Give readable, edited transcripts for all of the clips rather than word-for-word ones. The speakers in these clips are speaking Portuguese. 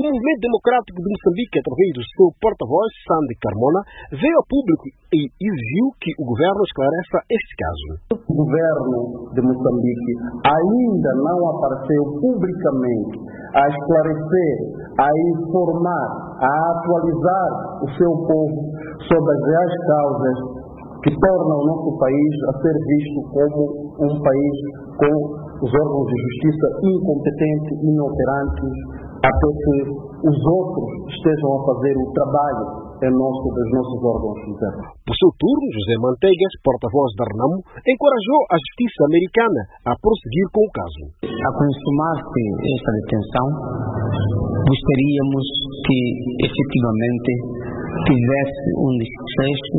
O Movimento Democrático de Moçambique, através do seu porta-voz, Sandy Carmona, veio ao público e exigiu que o governo esclareça este caso. O governo de Moçambique ainda não apareceu publicamente a esclarecer, a informar, a atualizar o seu povo sobre as reais causas que tornam o nosso país a ser visto como um país com os órgãos de justiça incompetentes, inoperantes, até que os outros estejam a fazer o trabalho dos nossos órgãos internos. Por seu turno, José Manteigas, porta-voz da RENAMO, encorajou a justiça americana a prosseguir com o caso. A consumar-se esta detenção, gostaríamos que efetivamente tivesse um desfecho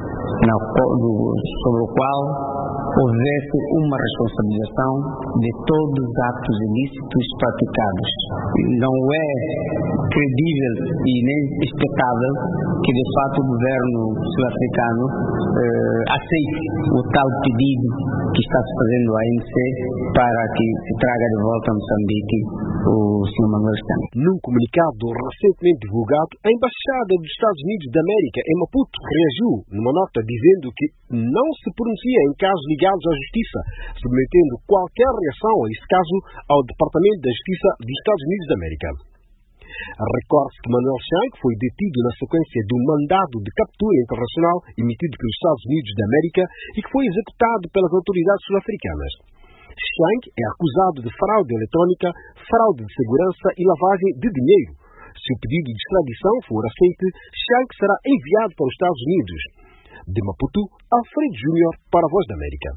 sobre o qual houvesse uma responsabilização de todos os atos ilícitos praticados. Não é credível e nem expectável que de fato o governo sul-africano aceite o tal pedido que está se fazendo à ANC para que se traga de volta a Moçambique o Sr. Manuel Stanley. Num comunicado recentemente divulgado, a Embaixada dos Estados Unidos da América em Maputo reagiu numa nota dizendo que não se pronuncia em casos ligados à justiça, submetendo qualquer reação a esse caso ao Departamento da Justiça dos Estados Unidos da América. Recorde-se que Manuel Shank foi detido na sequência de um mandado de captura internacional emitido pelos Estados Unidos da América e que foi executado pelas autoridades sul-africanas. Shank é acusado de fraude eletrónica, fraude de segurança e lavagem de dinheiro. Se o pedido de extradição for aceito, Shank será enviado para os Estados Unidos. De Maputo, Alfredo Júnior para a Voz da América.